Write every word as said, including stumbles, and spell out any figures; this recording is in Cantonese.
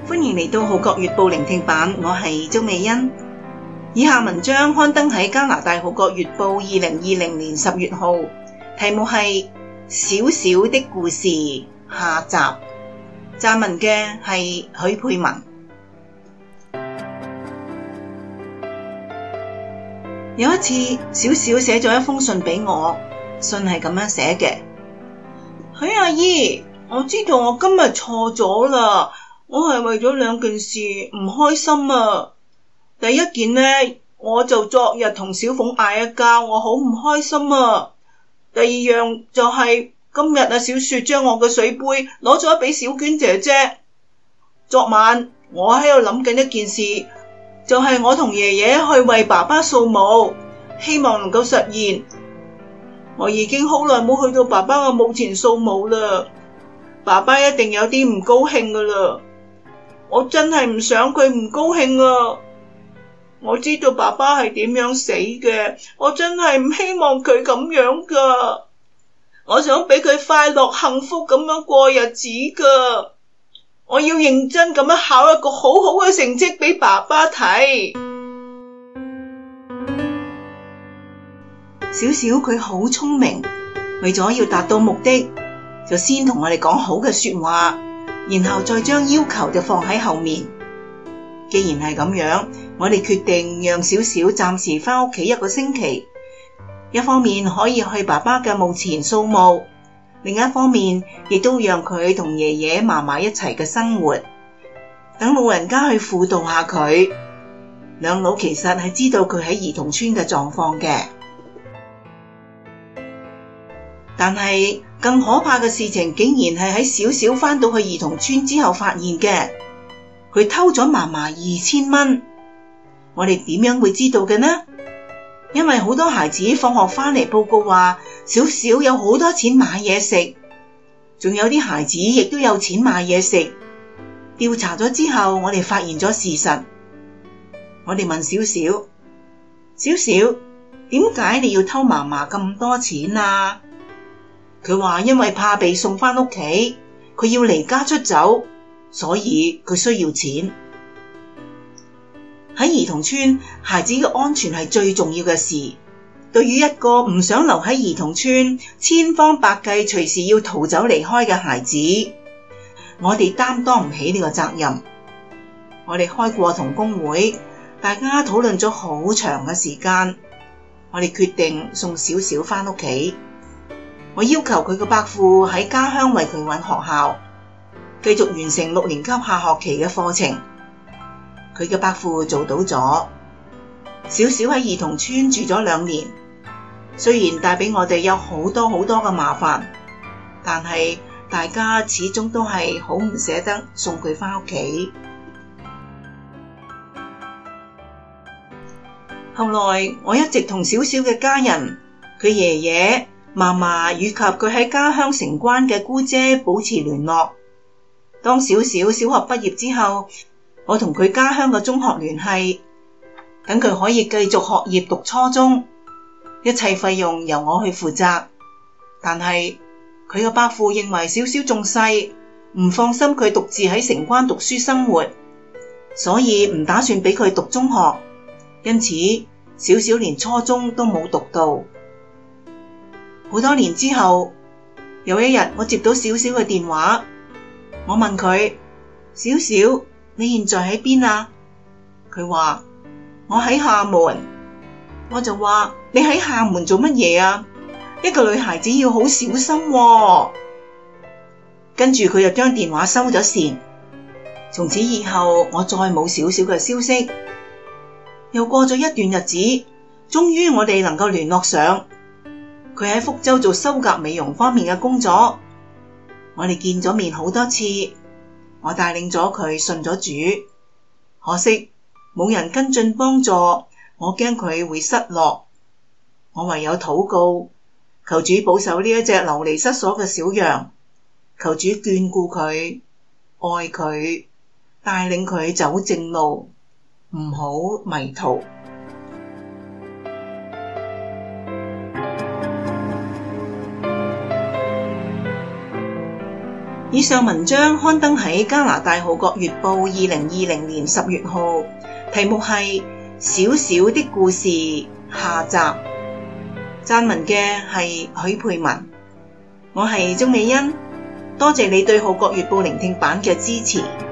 歡迎嚟到《號角月報》聆聽版，我係鍾美欣。以下文章刊登喺加拿大《號角月報》二零二零年十月號，題目係《小小的故事》下集，撰文嘅係許佩文。有一次，小小寫咗一封信俾我，信係咁樣寫嘅：許阿姨，我知道我今日錯咗啦。我係為咗兩件事唔開心啊！第一件呢，我就昨日同小鳳嗌一交，我好唔開心啊。第二樣就係今日啊，小雪將我嘅水杯攞咗俾小娟姐姐。昨晚我喺度諗緊一件事，就係我同爺爺去為爸爸掃墓，希望能夠實現。我已經好耐冇去到爸爸嘅墓前掃墓啦，爸爸一定有啲唔高興噶啦。我真係唔想佢唔高興啊！我知道爸爸係點樣死嘅，我真係唔希望佢咁樣噶。我想俾佢快樂幸福咁樣過日子噶。我要認真咁樣考一個好好嘅成績俾爸爸睇。小小佢好聰明，為咗要達到目的，就先同我哋講好嘅說話，然後再將要求就放喺後面。既然係咁樣，我哋決定讓小小暫時返屋企一個星期，一方面可以去爸爸嘅墓前掃墓，另一方面亦都讓佢同爺爺嫲嫲一齊嘅生活，等老人家去輔導下佢。兩老其實係知道佢喺兒童村嘅狀況嘅，但係更可怕嘅事情竟然係喺小小返到去兒童村之後發現嘅。佢偷咗嫲嫲二千蚊。我哋點樣會知道嘅呢？因為好多孩子放學返嚟報告話，小小有好多錢買嘢食，仲有啲孩子亦都有錢買嘢食。調查咗之後，我哋發現咗事實。我哋問小小：小小，點解你要偷嫲嫲咁多錢啊？佢話因為怕被送返屋企，佢要離家出走，所以佢需要錢。喺兒童村，孩子嘅安全係最重要嘅事。對於一個唔想留喺兒童村，千方百計隨時要逃走離開嘅孩子，我哋擔當唔起呢個責任。我哋開過同工會，大家討論咗好長嘅時間，我哋決定送小小返屋企。我要求佢嘅伯父喺家鄉為佢揾學校，繼續完成六年級下學期嘅課程。佢嘅伯父做到咗。小小喺兒童村住咗兩年，雖然帶俾我哋有好多好多嘅麻煩，但係大家始終都係好唔捨得送佢返屋企。後來我一直同小小嘅家人，佢爺爺、嫲嫲以及佢喺家鄉城關嘅姑姐保持聯絡。當小小小學畢業之後，我同佢家鄉嘅中學聯繫，等佢可以繼續學業讀初中，一切費用由我去負責。但係佢嘅伯父認為小小仲細，唔放心佢獨自喺城關讀書生活，所以唔打算俾佢讀中學，因此小小連初中都冇讀到。好多年之後，有一日我接到小小嘅電話，我問佢：小小，你現在喺邊啊？佢話：我喺廈門。我就話：你喺廈門做乜嘢啊？一個女孩子要好小心喎。跟住佢就將電話收咗線。從此以後，我再冇小小嘅消息。又過咗一段日子，終於我哋能夠聯絡上。佢喺福州做修甲美容方面嘅工作，我哋見咗面好多次。我帶領咗佢信咗主，可惜冇人跟進幫助，我驚佢會失落。我唯有禱告，求主保守呢一隻流離失所嘅小羊，求主眷顧佢，愛佢，帶領佢走正路，唔好迷途。 以上文章刊登喺加拿大《號角月報》二零二零年十月號，題目係《小小的故事》下集。撰文嘅係許佩文，我係鍾美欣，多謝你對《號角月報》聆聽版嘅支持。